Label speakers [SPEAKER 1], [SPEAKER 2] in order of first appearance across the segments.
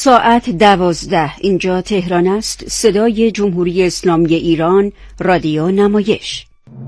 [SPEAKER 1] ساعت 12 اینجا تهران است. صدای جمهوری اسلامی ایران، رادیو نمایش.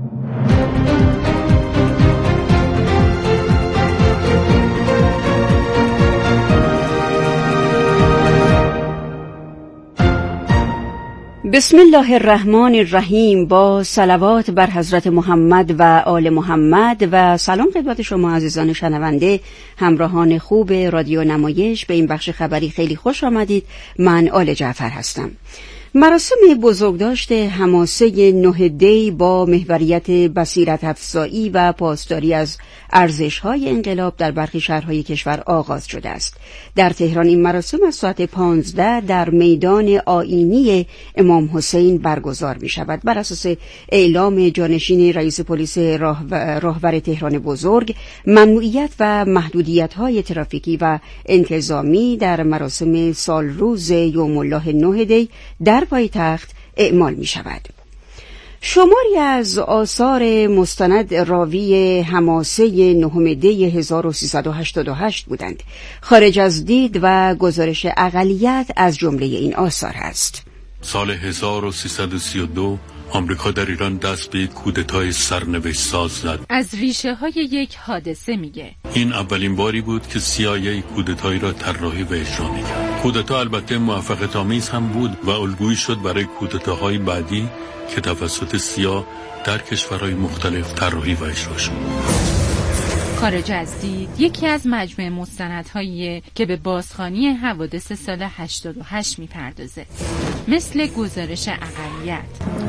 [SPEAKER 1] بسم الله الرحمن الرحیم. با صلوات بر حضرت محمد و آل محمد و سلام خدمت شما عزیزان شنونده، همراهان خوب رادیو نمایش. به این بخش خبری خیلی خوش آمدید. من آل جعفر هستم. مراسم بزرگداشت حماسه 9 دی با محوریت بصیرت افزایی و پاسداری از ارزش‌های انقلاب در برخی شهرهای کشور آغاز شده است. در تهران این مراسم از ساعت 15 در میدان آیینی امام حسین برگزار می شود. بر اساس اعلام جانشین رئیس پلیس راهور تهران بزرگ، ممنوعیت و محدودیت‌های ترافیکی و انتظامی در مراسم سالروز یوم الله 9 دی در پایتخت اعمال می شود. شماری از آثار مستند راوی حماسه 9 دی 1388 بودند. خارج از دید و گزارش اقلیت از جمله این آثار است.
[SPEAKER 2] سال 1332 آمریکا در ایران دست به کودتای سرنوشت ساز زد.
[SPEAKER 3] از ریشه های یک حادثه میگه.
[SPEAKER 2] این اولین باری بود که CIA کودتایی را طراحی و اجرا میکرد. کودتا البته موفقیت آمیز هم بود و الگویی شد برای کودتاهای بعدی که توسط CIA در کشورهای مختلف طراحی و اجرا شد.
[SPEAKER 3] خارج از دید یکی از مجموعه مستندهایی که به بازخوانی حوادث سال 88 میپردازه، مثل گزارش اقلیت.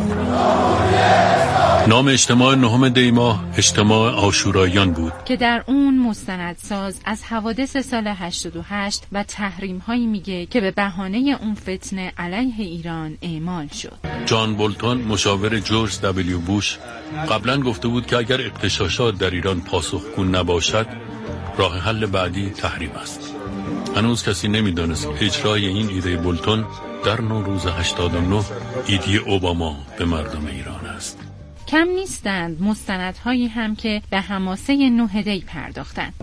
[SPEAKER 2] نام اجتماع 9 دی ماه اجتماع عاشوراییان بود
[SPEAKER 3] که در اون مستندساز از حوادث سال 88 و تحریم‌هایی میگه که به بهانه اون فتنه علیه ایران اعمال شد.
[SPEAKER 2] جان بولتون مشاور جورج دبلیو بوش قبلا گفته بود که اگر اغتشاشات در ایران پاسخگو نباشد، راه حل بعدی تحریم است. هنوز کسی نمیدانست اجرای این ایده بولتون در نوروز 89 ایده اوباما به مردم ایران است.
[SPEAKER 3] کم نیستند مستندهایی هم که به حماسه 9 دی پرداختند.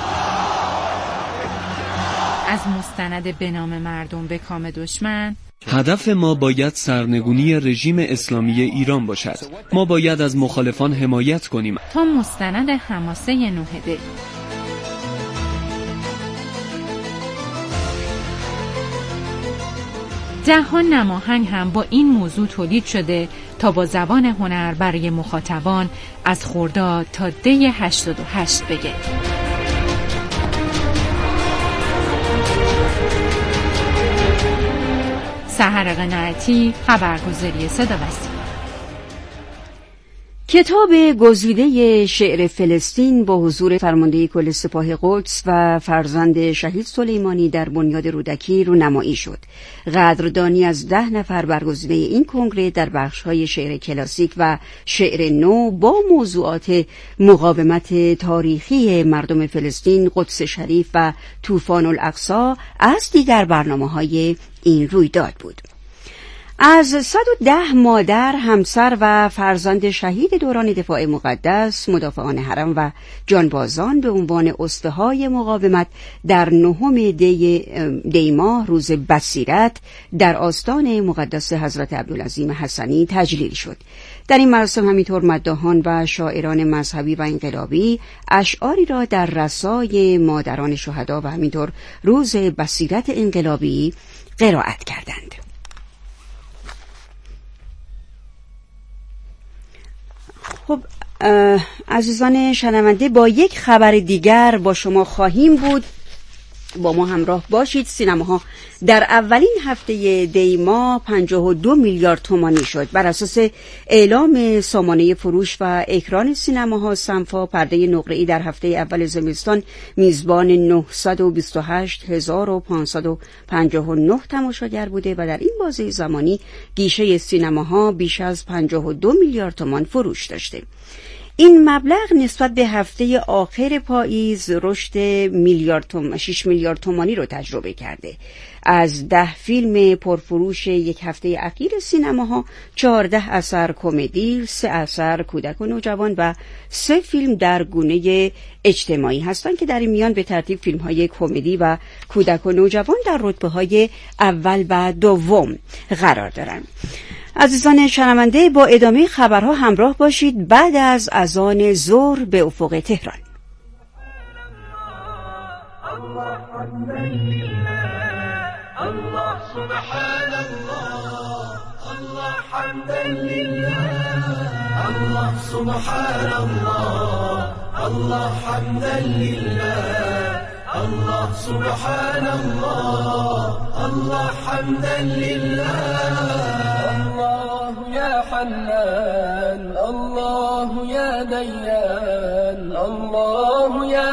[SPEAKER 3] از مستند به نام مردم به کام دشمن،
[SPEAKER 4] هدف ما باید سرنگونی رژیم اسلامی ایران باشد. ما باید از مخالفان حمایت کنیم.
[SPEAKER 3] تا مستند حماسه 9 دی. جهان نماهنگ هم با این موضوع تولید شده تا با زبان هنر برای مخاطبان از خرداد تا دی 88 بگه. سحر قناعتی، خبرگزاری صدا و سیما.
[SPEAKER 1] کتاب گزیده شعر فلسطین با حضور فرمانده کل سپاه قدس و فرزند شهید سلیمانی در بنیاد رودکی رونمایی شد. قدردانی از 10 نفر برگزیده این کنگره در بخش‌های شعر کلاسیک و شعر نو با موضوعات مقاومت تاریخی مردم فلسطین، قدس شریف و طوفان الاقصی از دیگر برنامه‌های این رویداد بود. از 110 مادر، همسر و فرزند شهید دوران دفاع مقدس، مدافعان حرم و جانبازان به عنوان اسطهای مقاومت در 9 دی ماه روز بصیرت در آستان مقدس حضرت عبدالعظیم حسنی تجلیل شد. در این مراسم همینطور مداحان و شاعران مذهبی و انقلابی اشعاری را در رسای مادران شهدا و همینطور روز بصیرت انقلابی قرائت کردند. خب عزیزان شنونده، با یک خبر دیگر با شما خواهیم بود. با ما همراه باشید. سینماها در اولین هفته دی ماه 52 میلیارد تومانی شد. بر اساس اعلام سامانه فروش و اکران سینماها سنفا، پرده نقره‌ای در هفته اول زمستان میزبان 928,559 تماشاگر بوده و در این بازه زمانی گیشه سینماها بیش از 52 میلیارد تومان فروش داشته. این مبلغ نسبت به هفته آخر پاییز رشد 6 میلیارد تومانی رو تجربه کرده. از 10 فیلم پرفروش یک هفته اخیر سینماها 14 اثر کمدی، 3 اثر کودک و نوجوان و 3 فیلم در گونه اجتماعی هستند که در این میان به ترتیب فیلم‌های کمدی و کودک و نوجوان در رتبه‌های اول و دوم قرار دارند. عزیزان شنونده، با ادامه خبرها همراه باشید. بعد از اذان ظهر به افق تهران.
[SPEAKER 5] الله سبحان الله الله حمدا لله الله سبحان الله الله حمدا لله الله سبحان الله الله حمدا لله الله يا حنان الله يا ديان الله يا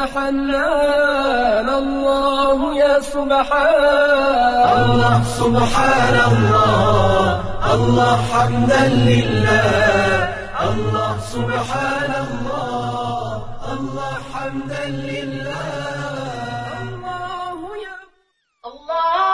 [SPEAKER 5] حنان الله يا سبحان الله سبحان الله الله حمدا لله الله سبحان الله الله حمدا لله الله يا الله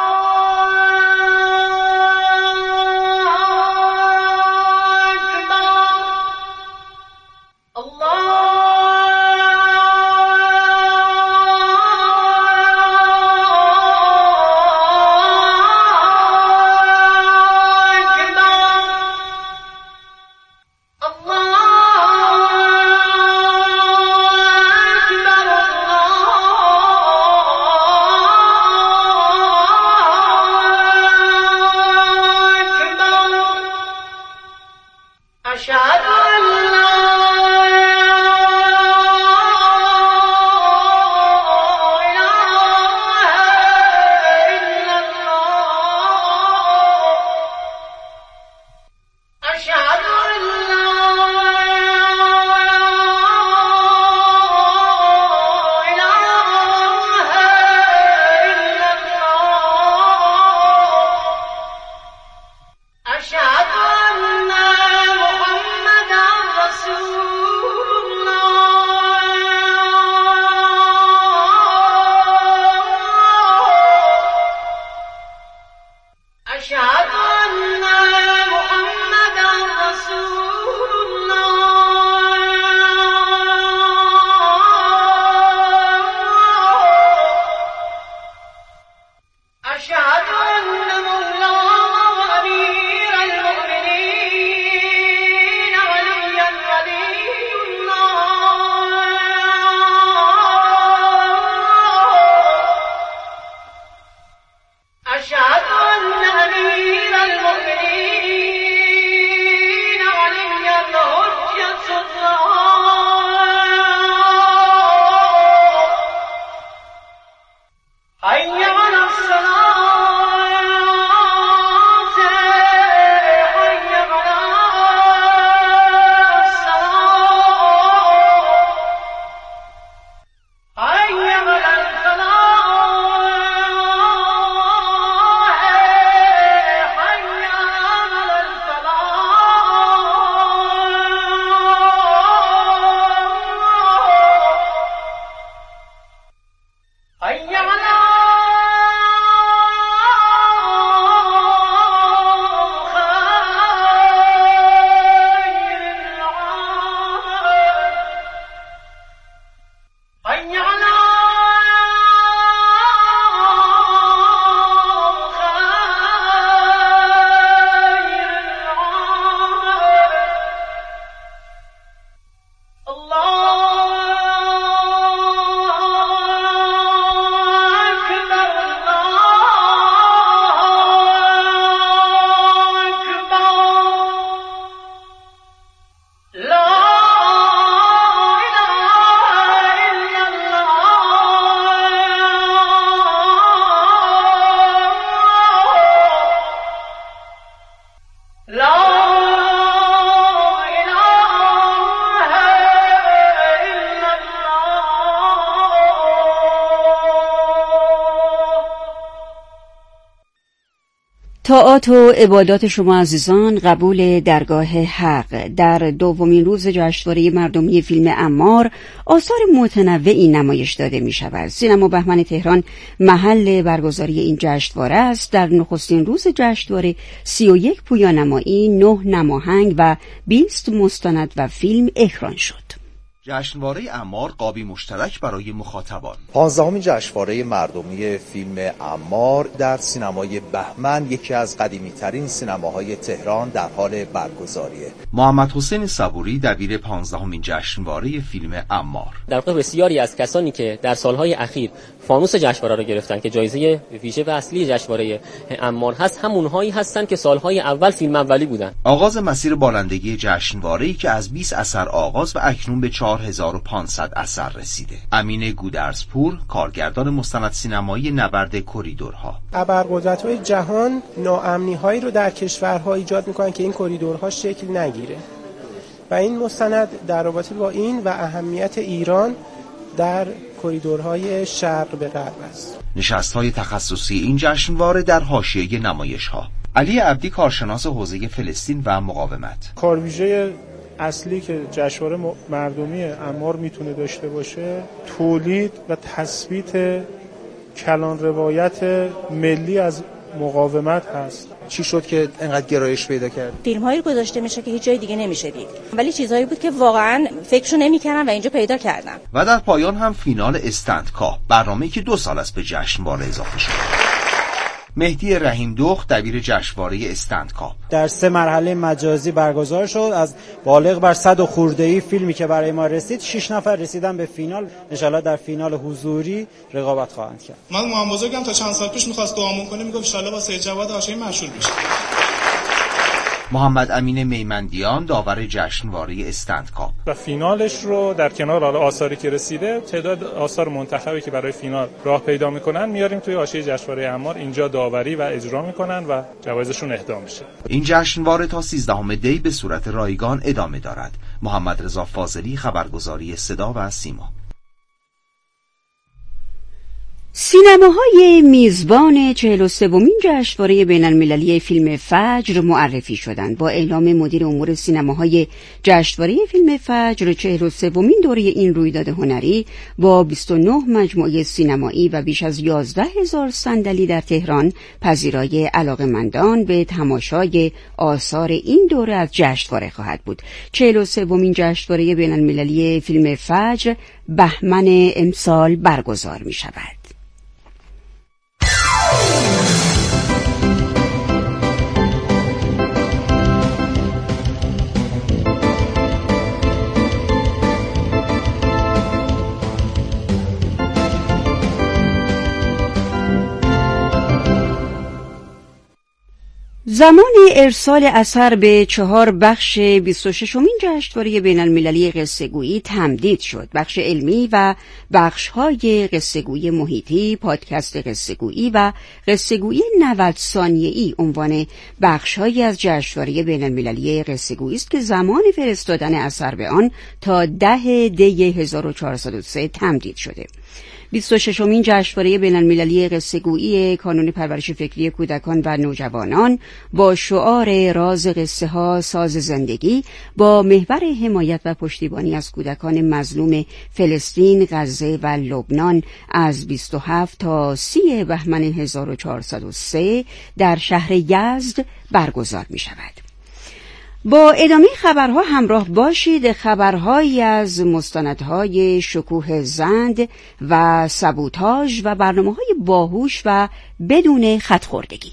[SPEAKER 5] أشهد أن أمير
[SPEAKER 1] طاعات و عبادات شما عزیزان قبول درگاه حق. در دومین روز جشنواره مردمی فیلم عمار آثار متنوعی نمایش داده می شود. سینما بهمن تهران محل برگزاری این جشنواره است. در نخستین روز جشنواره 31 پویانمایی، 9 نماهنگ و 20 مستند و فیلم اکران شد.
[SPEAKER 6] جشنواره عمار قابی مشترک برای مخاطبان.
[SPEAKER 7] 15مین جشنواره مردمی فیلم عمار در سینمای بهمن، یکی از قدیمی‌ترین سینماهای تهران، در حال برگزاریه.
[SPEAKER 6] محمد حسین صبوری دبیر 15مین جشنواره فیلم عمار.
[SPEAKER 8] در واقع بسیاری از کسانی که در سالهای اخیر فانوس جشنواره را گرفتن که جایزه ویژه و اصلی جشنواره عمار هست، همونهایی هستن که سالهای اول فیلم اولی بودن.
[SPEAKER 6] آغاز مسیر بالندگی جشنواره‌ای که از 20 اثر آغاز و اکنون به 4500 اثر رسیده. امین گودرزپور، کارگردان مستند سینمایی نبرد کریدورها.
[SPEAKER 9] ابرقدرت‌های جهان ناامنی‌هایی رو در کشورها ایجاد می‌کنن که این کریدورها شکل نگیره و این مستند در رابطه با این و اهمیت ایران در کریدورهای شرق به غرب است.
[SPEAKER 6] نشست‌های تخصصی این جشنواره در حاشیه نمایش‌ها. علی عبدی، کارشناس حوزه فلسطین و مقاومت.
[SPEAKER 10] کارویژه اصلی که جشنواره مردمی عمار میتونه داشته باشه تولید و تثبیت کلان روایت ملی از مقاومت هست.
[SPEAKER 7] چی شد که انقدر گرایش پیدا کرد؟
[SPEAKER 11] فیلم‌هایی گذاشته میشه که هیچ جای دیگه نمیشه دید، ولی چیزایی بود که واقعا فکرشو نمی‌کردم و اینجا پیدا کردم.
[SPEAKER 6] و در پایان هم فینال استندکاپ، برنامه‌ای که 2 سال است به جشنواره اضافه شد. مهدی رحیم دخت دبیر جشنواره استندکاپ.
[SPEAKER 12] در 3 مرحله مجازی برگزار شد. از بالغ بر 100 و خورده‌ای فیلمی که برای ما رسید، 6 نفر رسیدن به فینال. ان شاءالله در فینال حضوری رقابت خواهند کرد.
[SPEAKER 13] من محمد بزرگم تا چند سال پیش می‌خواست دعامون کنه، میگفت ان شاءالله با سید جواد هاشمی مشهور بشه.
[SPEAKER 6] محمد امین میمندیان داور جشنواره استندکاپ.
[SPEAKER 10] و فینالش رو در کنار آثاری که رسیده، تعداد آثار منتخبی که برای فینال راه پیدا میکنن میاریم توی حاشیه جشنواره عمار، اینجا داوری و اجرا میکنن و جوایزشون اهدا میشه.
[SPEAKER 6] این جشنواره تا 13 دی به صورت رایگان ادامه دارد. محمد رضا فاضلی، خبرگزاری صدا و سیما.
[SPEAKER 1] سینماهای میزبان 43مین جشنواره بین‌المللی فیلم فجر معرفی شدند. با اعلام مدیر امور سینماهای جشنواره فیلم فجر، 43مین دوره این رویداد هنری با 29 مجموعه سینمایی و بیش از 11,000 صندلی در تهران پذیرای علاقه‌مندان به تماشای آثار این دوره از جشنواره خواهد بود. 43مین جشنواره بین‌المللی فیلم فجر بهمن امسال برگزار می شود. زمان ارسال اثر به 4 بخش 26مین جشنواره بین‌المللی قصه‌گویی تمدید شد. بخش علمی و بخش‌های قصه‌گویی محیطی، پادکست قصه‌گویی و قصه‌گویی 90 ثانیه‌ای عنوان بخش‌هایی از جشنواره بین‌المللی قصه‌گویی است که زمان فرستادن اثر به آن تا 10 دی 1403 تمدید شده. 26مین جشنواره بین‌المللی قصه‌گویی کانون پرورش فکری کودکان و نوجوانان با شعار راز قصه ها ساز زندگی با محور حمایت و پشتیبانی از کودکان مظلوم فلسطین، غزه و لبنان از 27 تا 30 بهمن 1403 در شهر یزد برگزار می شود. با ادامه خبرها همراه باشید. خبرهایی از مستندهای شکوه زند و سبوتاژ و برنامه‌های باهوش و بدون خط‌خوردگی.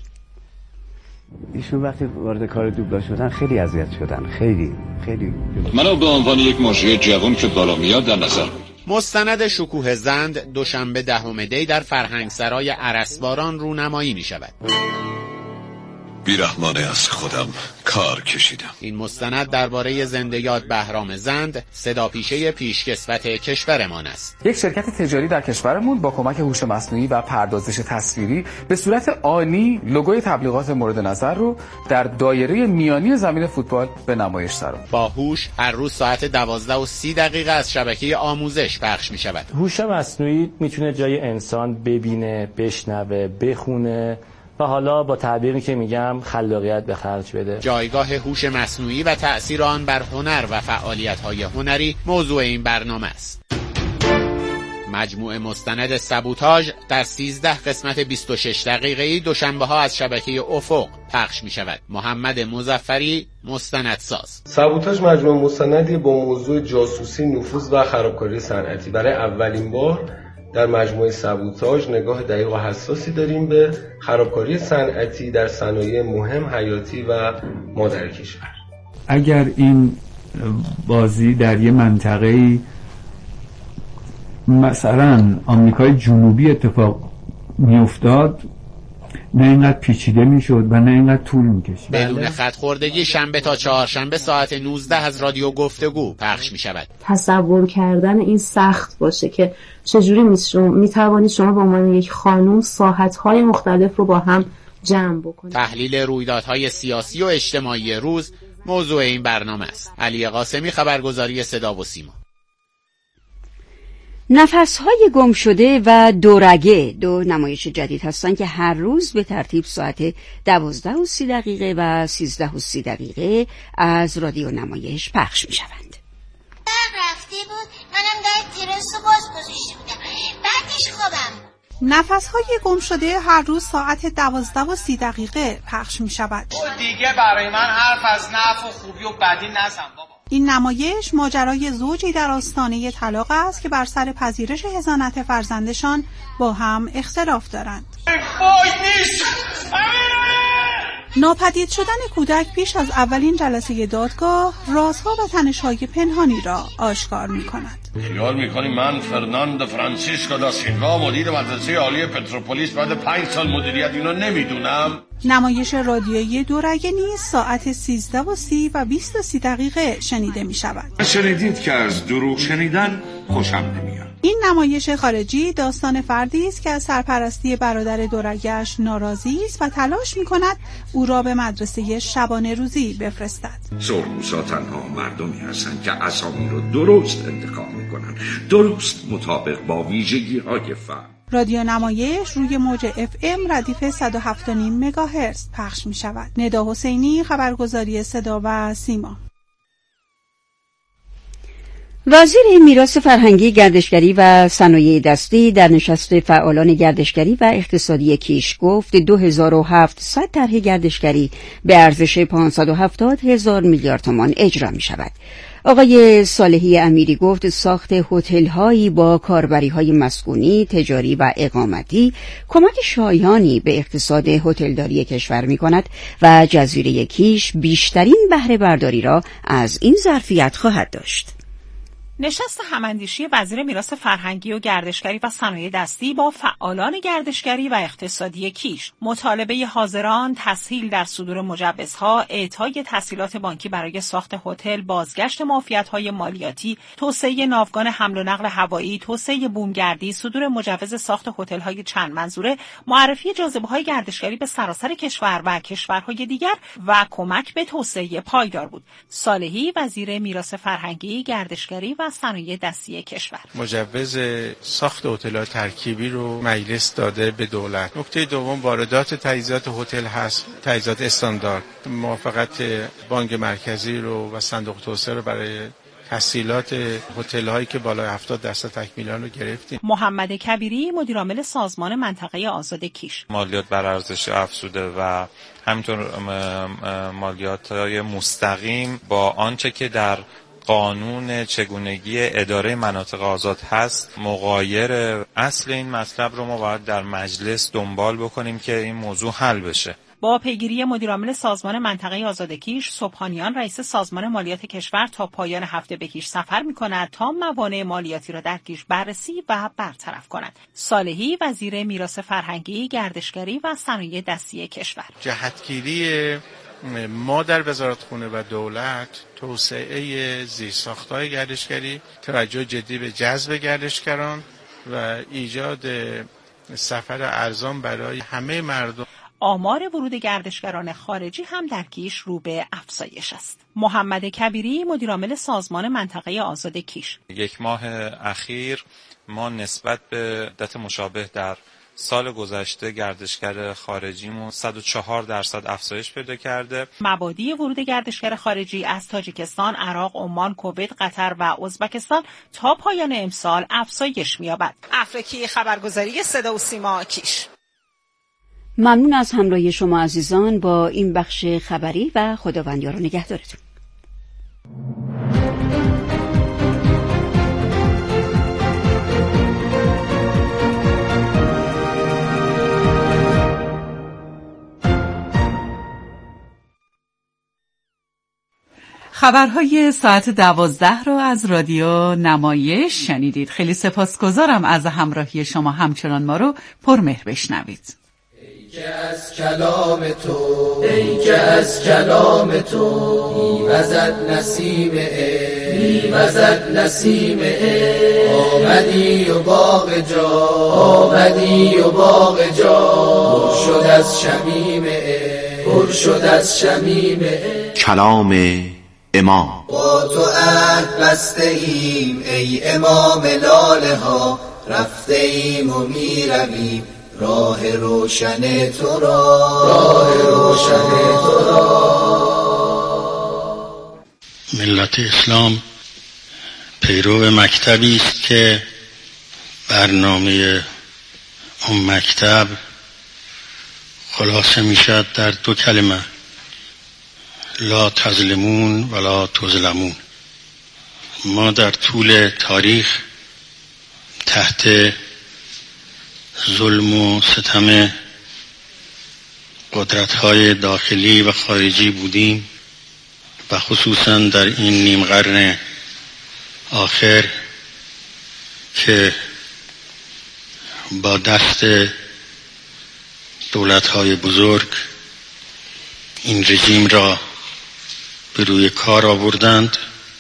[SPEAKER 14] ایشون وقتی وارد کار دوبلاژ شدن خیلی اذیت شدن، خیلی
[SPEAKER 15] منو به عنوان یک مجری جوان که بالا میاد در نظر.
[SPEAKER 16] مستند شکوه زند دوشنبه 10 دی در فرهنگسرای ارسباران رونمایی می شود.
[SPEAKER 15] بیرحمانه از خودم کار کشیدم.
[SPEAKER 16] این مستند درباره زنده یاد بهرام زند، صداپیشه پیشکسوت کشورمان است.
[SPEAKER 17] یک شرکت تجاری در کشورمون با کمک هوش مصنوعی و پردازش تصویری به صورت آنی لوگوی تبلیغات مورد نظر رو در دایره میانی زمین فوتبال به نمایش درآورد.
[SPEAKER 16] با هوش هر روز ساعت 12:30 از شبکه آموزش پخش می شود.
[SPEAKER 18] هوش مصنوعی میتونه جای انسان ببینه، بشنوه، بخونه و و حالا با تعبیری که میگم خلاقیت به خرج بده.
[SPEAKER 16] جایگاه هوش مصنوعی و تأثیر آن بر هنر و فعالیت‌های هنری موضوع این برنامه است. مجموعه مستند سابوتاژ در 13 قسمت 26 دقیقه‌ای دوشنبه‌ها از شبکه افق پخش می‌شود. محمد مظفری مستندساز.
[SPEAKER 19] سابوتاژ مجموعه مستندی با موضوع جاسوسی، نفوذ و خرابکاری صنعتی. برای اولین بار در مجموعه سابوتاژ نگاه دقیق و حساسی داریم به خرابکاری صنعتی در صنایع مهم، حیاتی و مادر کشور.
[SPEAKER 20] اگر این بازی در یه منطقه‌ای مثلا آمریکای جنوبی اتفاق میافتاد، نه اینقدر پیچیده میشد و نه اینقدر طول میکشید.
[SPEAKER 16] بدون خط خوردگی شنبه تا چهارشنبه ساعت 19 از رادیو گفتگو پخش میشود.
[SPEAKER 21] تصور کردن این سخت باشه که چجوری میتوانید شما به عنوان یک خانوم ساحت‌های مختلف رو با هم جمع بکنید.
[SPEAKER 16] تحلیل رویدادهای سیاسی و اجتماعی روز موضوع این برنامه است. علی قاسمی، خبرگزاری صدا و سیما.
[SPEAKER 1] نفس‌های گم شده و دورگه دو نمایش جدید هستند که هر روز به ترتیب ساعت 12:30 و 13:30 از رادیو نمایش پخش می‌شوند.
[SPEAKER 22] رفته بود، منم در تراس باز گذاشته بودم. بعدش خوابم.
[SPEAKER 23] نفس‌های گم شده هر روز ساعت 12:30 پخش می‌شود.
[SPEAKER 24] دیگه برای من حرف از نفع و خوبی و بدی نزن بابا.
[SPEAKER 23] این نمایش ماجرای زوجی در آستانه طلاق است که بر سر پذیرش حضانت فرزندشان با هم اختلاف دارند. ناپدید شدن کودک پیش از اولین جلسه دادگاه رازها و تنش‌های پنهانی را آشکار می‌کند.
[SPEAKER 25] خیال می‌کنی من فرناندو فرانسیسکو دا سیلوا مدیر مدرسه عالی پتروپولیس بعد 5 سال مدیریت اینو نمیدونم؟
[SPEAKER 23] نمایش رادیویی دورگه نیز ساعت 13:30 و 20:30 شنیده می‌شود.
[SPEAKER 25] شنیدید که از دروغ شنیدن خوشم نمیاد.
[SPEAKER 23] این نمایش خارجی داستان فردی است که از سرپرستی برادر دورگه‌اش ناراضی است و تلاش می‌کند او را به مدرسه شبانه روزی بفرستد.
[SPEAKER 25] سرخپوسا تنها مردمی هستند که اسامی رو درست انتخاب می‌کنند، درست مطابق با ویژگی‌های فرد.
[SPEAKER 23] رادیو نمایش روی موج FM ردیف 107.5 مگاهرتز پخش می‌شود. ندا حسینی، خبرگزاری صدا و سیما.
[SPEAKER 1] وزیر میراث فرهنگی، گردشگری و صنایع دستی در نشست فعالان گردشگری و اقتصادی کیش گفت 2700 طرح گردشگری به ارزش 570,000 میلیارد تومان اجرا می شود. آقای صالحی امیری گفت ساخت هتل‌هایی با کاربری‌های مسکونی، تجاری و اقامتی کمک شایانی به اقتصاد هتلداری کشور می‌کند و جزیره کیش بیشترین بهره برداری را از این ظرفیت خواهد داشت.
[SPEAKER 23] نشست هماندیشی وزیر میراث فرهنگی و گردشگری و صنایع دستی با فعالان گردشگری و اقتصادی کیش، مطالبه حاضران، تسهیل در صدور مجوزها، اعطای تسهیلات بانکی برای ساخت هتل، بازگشت معافیت‌های مالیاتی، توسعه ناوگان حمل و نقل هوایی، توسعه بومگردی، صدور مجوز ساخت هتل‌های چند منظوره، معرفی جاذبه‌های گردشگری به سراسر کشور و کشورهای دیگر و کمک به توسعه پایدار بود. صالحی وزیر میراث فرهنگی، گردشگری و صنایع دستی کشور
[SPEAKER 10] مجوز ساخت هتل‌های ترکیبی رو مجلس داده به دولت. نکته دوم واردات تجهیزات هتل هست، تجهیزات استاندارد. موافقت بانک مرکزی رو و صندوق توسعه رو برای تسهیلات هتل‌هایی که بالای 70% تکمیلان رو گرفتیم.
[SPEAKER 23] محمد کبیری مدیرعامل سازمان منطقه آزاد کیش،
[SPEAKER 26] مالیات بر ارزش افزوده و همینطور مالیات‌های مستقیم با آنچه که در قانون چگونگی اداره مناطق آزاد هست مغایر. اصل این مطلب رو ما باید در مجلس دنبال بکنیم که این موضوع حل بشه.
[SPEAKER 23] با پیگیری مدیرعامل سازمان منطقه آزاد کیش، صبحانیان رئیس سازمان مالیات کشور تا پایان هفته به کیش سفر می‌کند تا موانع مالیاتی را در کیش بررسی و برطرف کند. صالحی وزیر میراث فرهنگی، گردشگری و صنایع دستی کشور،
[SPEAKER 10] جهتگیری ما در وزارتخونه و دولت توسعه زیرساخت‌های گردشگری، توجه جدی به جذب گردشگران و ایجاد سفر ارزان برای همه مردم.
[SPEAKER 23] آمار ورود گردشگران خارجی هم در کیش رو به افزایش است. محمد کبیری مدیرعامل سازمان منطقه آزاد کیش،
[SPEAKER 26] یک ماه اخیر ما نسبت به مدت مشابه در سال گذشته گردشگر خارجیمون 104% افزایش پیدا کرده.
[SPEAKER 23] مبادی ورود گردشگر خارجی از تاجیکستان، عراق، عمان، کویت، قطر و ازبکستان تا پایان امسال افزایش می‌یابد. افرکی، خبرگزاری صدا و سیما کیش.
[SPEAKER 1] ممنون از همراهی شما عزیزان با این بخش خبری و خداوند یار و نگهدارتون.
[SPEAKER 2] خبرهای ساعت 12 رو از رادیو نمایش شنیدید. خیلی سپاسگزارم از همراهی شما، همچنان ما رو پرمهر بشنوید.
[SPEAKER 3] ای که از کلام تو، ای که از کلام تو میوزد نسیم میوزد نسیم آمدی و باغ جا، آمدی و باغ جا پر شد از شمیم پر شد از شمیم
[SPEAKER 6] کلام امام.
[SPEAKER 3] با تو عهد بسته ایم ای امام لاله ها، رفته ایم و میرویم راه روشن تو را، راه روشن تو را.
[SPEAKER 4] ملت اسلام پیرو مکتبی است که برنامه اون مکتب خلاصه میشد در دو کلمه: لا تظلمون ولا تظلمون. ما در طول تاریخ تحت ظلم و ستم قدرت‌های داخلی و خارجی بودیم و خصوصا در این نیم قرن آخر که با دست دولت‌های بزرگ این رژیم را به روی کار آوردند.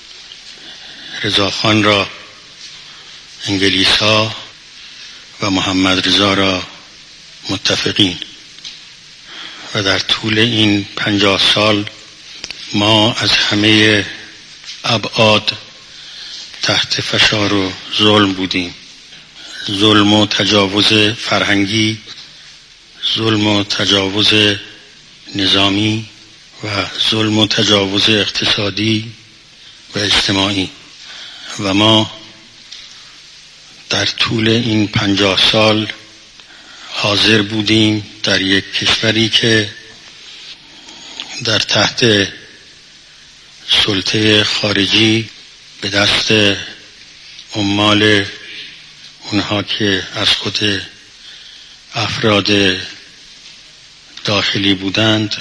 [SPEAKER 4] رضاخان را انگلیس‌ها و محمد رضا را متفقین، و در طول این 50 سال ما از همه ابعاد تحت فشار و ظلم بودیم. ظلم و تجاوز فرهنگی، ظلم و تجاوز نظامی و ظلم و تجاوز اقتصادی و اجتماعی. و ما در طول این 50 سال حاضر بودیم در یک کشوری که در تحت سلطه خارجی به دست عمال اونها که از خود افراد داخلی بودند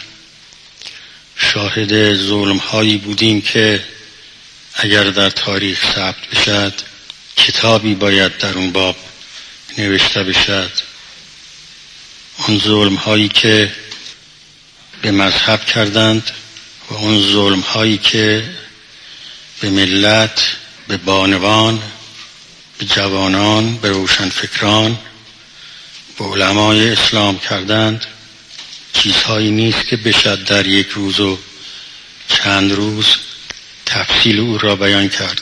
[SPEAKER 4] شاهد ظلم هایی بودیم که اگر در تاریخ ثبت بشد کتابی باید در اون باب نوشته بشد. اون ظلم هایی که به مذهب کردند و اون ظلم هایی که به ملت، به بانوان، به جوانان، به روشنفکران، به علمای اسلام کردند، چیزهایی نیست که بشد در یک روز و چند روز تفصیل او را بیان کرد.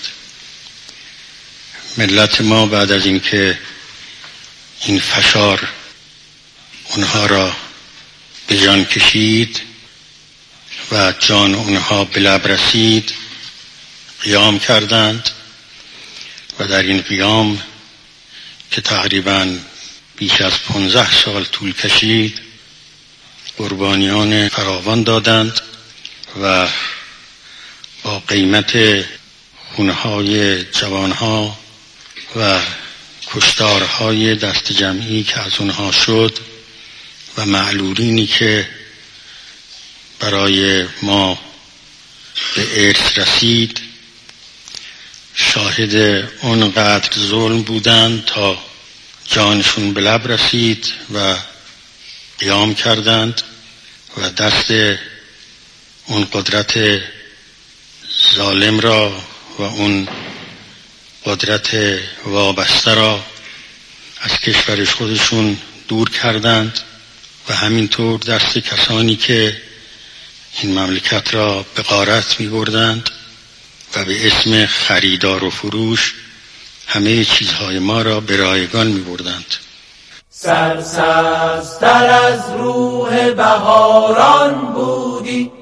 [SPEAKER 4] ملت ما بعد از اینکه این فشار اونها را به جان کشید و جان اونها به لب رسید، قیام کردند و در این قیام که تقریباً بیش از 15 سال طول کشید قربانیان فراوان دادند و با قیمت خونهای جوانها و کشتارهای دست جمعی که از اونها شد و معلولینی که برای ما به ارث رسید شاهد اونقدر ظلم بودند تا جانشون به لب رسید و قیام کردند و دست اون قدرت ظالم را و اون قدرت وابسته را از کشور خودشون دور کردند و همینطور دست کسانی که این مملکت را به غارت می بردند و به اسم خریدار و فروش همه چیزهای ما را به رایگان می بردند.
[SPEAKER 3] سرسبزتر از روح بهاران بودی،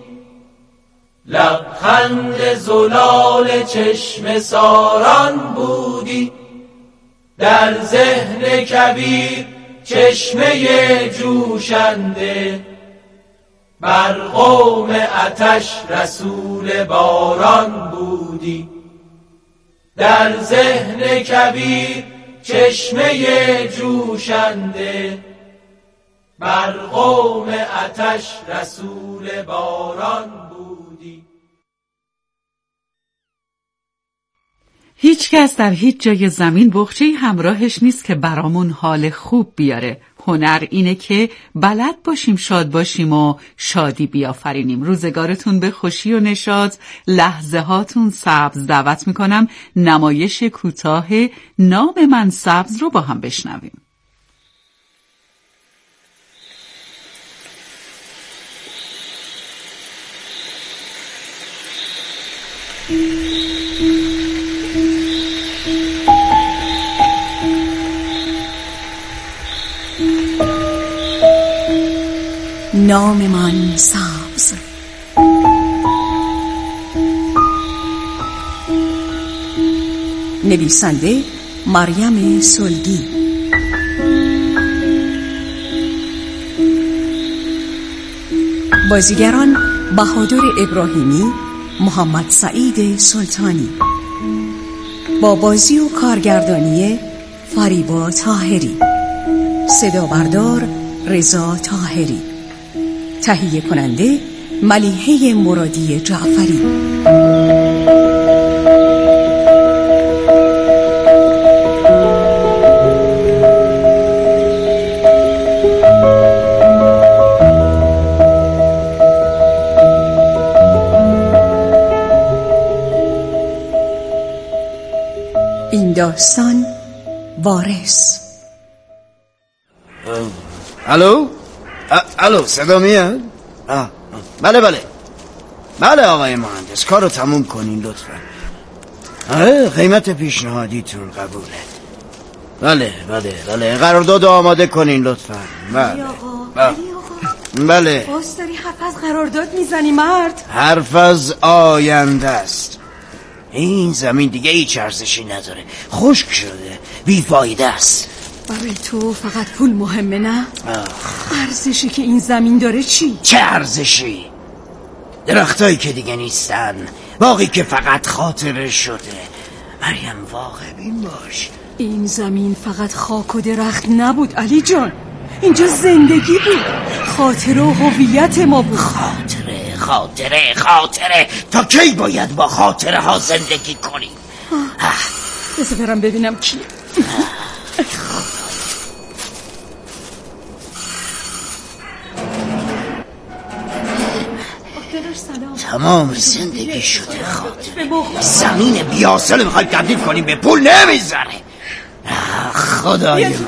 [SPEAKER 3] لبخند زلال چشم ساران بودی، در ذهن کبیر چشمه جوشنده، بر قوم آتش رسول باران بودی. در ذهن کبیر چشمه جوشنده، بر قوم آتش رسول باران بودی.
[SPEAKER 2] هیچ کس در هیچ جای زمین بخچه‌ای همراهش نیست که برامون حال خوب بیاره. هنر اینه که بلد باشیم شاد باشیم و شادی بیافرینیم. روزگارتون به خوشی و نشاط، لحظه هاتون سبز. دعوت میکنم نمایش کوتاه نام من سبز رو با هم بشنویم.
[SPEAKER 5] نام من سبز. نویسنده مریم سلگی. بازیگران بهادر ابراهیمی، محمد سعید سلطانی. با بازی و کارگردانی فریبا طاهری. صدا بردار رضا طاهری. تهیه کننده ملیحه مرادی جعفری. این داستان وارث.
[SPEAKER 7] الو صدا میاد؟ بله آقای مهندس، کارو تموم کنین لطفا. قیمت پیشنهادیتون قبوله. بله قرارداد آماده کنین لطفا. بله
[SPEAKER 5] باز داری حرف از قرارداد میزنی مرد؟
[SPEAKER 7] حرف از آینده است. این زمین دیگه هیچ ارزشی نداره، خشک شده، بیفایده است.
[SPEAKER 5] برای تو فقط پول مهمه نه؟ ارزشی که این زمین داره چی؟
[SPEAKER 7] چه ارزشی؟ درختایی که دیگه نیستن، باقی که فقط خاطره شده. مریم واقع بین باش.
[SPEAKER 5] این زمین فقط خاک و درخت نبود علی جان، اینجا زندگی بود، خاطره و هویت ما بود.
[SPEAKER 7] خاطره تا کی باید با خاطره ها زندگی کنیم؟
[SPEAKER 5] بذار برم ببینم کی.
[SPEAKER 7] تمام زندگی شده خاطره. زمین بیاصل میخوای تبدیل کنیم به پول نمیذاره. خدای من.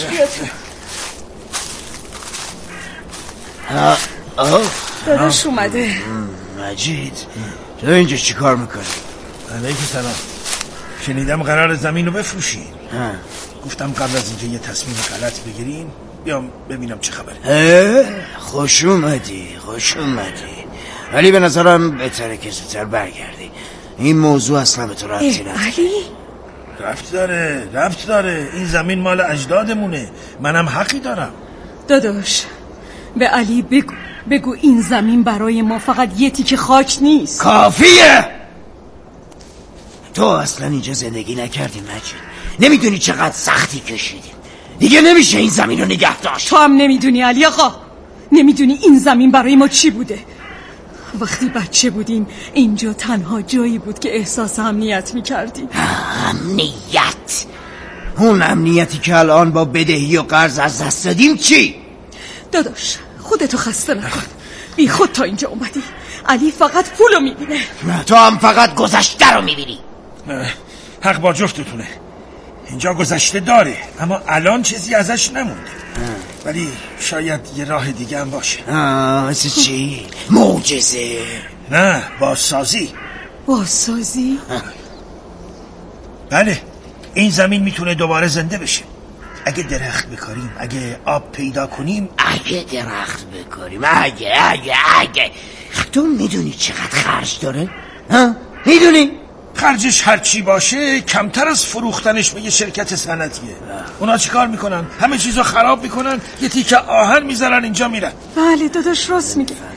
[SPEAKER 5] داداش اومده.
[SPEAKER 7] مجید تو اینجا چی کار میکنی؟
[SPEAKER 8] علیکم سلام. شنیدم قرار زمین رو بفروشین. گفتم قبل از اینکه یه تصمیم غلط بگیرین بیام ببینم چه خبره.
[SPEAKER 7] خوش اومدی. ولی به نظرم بهتره که زودتر برگردی. این موضوع اصلا به تو ربطی نداره.
[SPEAKER 5] علی
[SPEAKER 8] ربط داره. این زمین مال اجدادمونه، منم حقی دارم.
[SPEAKER 5] داداش به علی بگو این زمین برای ما فقط یه تیکه خاک نیست.
[SPEAKER 7] کافیه. تو اصلا اینجا زندگی نکردی مجید، نمیدونی چقدر سختی کشیدیم. دیگه نمیشه این زمین رو نگه داشت.
[SPEAKER 5] تو هم نمیدونی علی آقا، نمیدونی این زمین برای ما چی بوده. وقتی بچه بودیم اینجا تنها جایی بود که احساس امنیت میکردیم.
[SPEAKER 7] امنیت؟ اون امنیتی که الان با بدهی و قرض از دست دادیم چی؟
[SPEAKER 5] داداش خودتو خسته نکن، بی خود تا اینجا اومدی. علی فقط پولو میبینه.
[SPEAKER 7] تو هم فقط گذشته رو میبینی.
[SPEAKER 8] حق با جفتتونه. اینجا گذشته داره اما الان چیزی ازش نمونده. ولی شاید یه راه دیگه هم باشه.
[SPEAKER 7] مثل چی؟ معجزه؟
[SPEAKER 8] نه، بازسازی.
[SPEAKER 5] بازسازی؟
[SPEAKER 8] بله، این زمین میتونه دوباره زنده بشه. اگه درخت بکاریم، اگه آب پیدا کنیم،
[SPEAKER 7] اگه درخت بکاریم، اگه تو میدونی چقدر خرج داره؟ ها؟ میدونی؟
[SPEAKER 8] خرجش هرچی باشه کمتر از فروختنش به یه شرکت صنعتیه. اونا چی کار میکنن؟ همه چیزو خراب میکنن، یه تیکه آهن میذارن اینجا میرن.
[SPEAKER 5] بله داداش راست میگه.